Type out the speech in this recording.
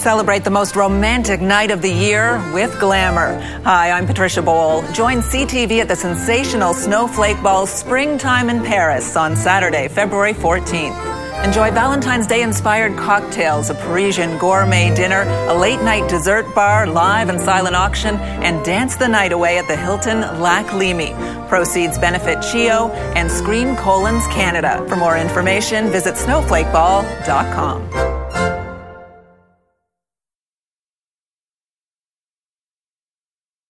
Celebrate the most romantic night of the year with glamour. Hi, I'm Patricia Bowl. Join CTV at the sensational Snowflake Ball Springtime in Paris on Saturday, February 14th. Enjoy Valentine's Day-inspired cocktails, a Parisian gourmet dinner, a late-night dessert bar, live and silent auction, and dance the night away at the Hilton Lac Leamy. Proceeds benefit CHEO and Screen Collins Canada. For more information, visit snowflakeball.com.